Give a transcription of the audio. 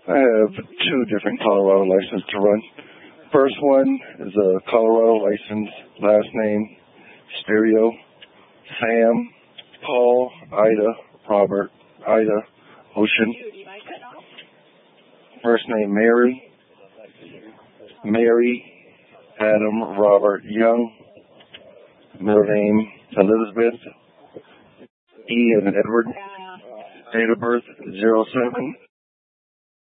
I have two different Colorado licenses to run. First one is a Colorado license, last name, Stereo, Sam, Paul, Ida, Robert, Ida, Ocean. First name, Mary, Adam, Robert, Young. Middle name, Elizabeth, E as in Edward. Date of birth, 07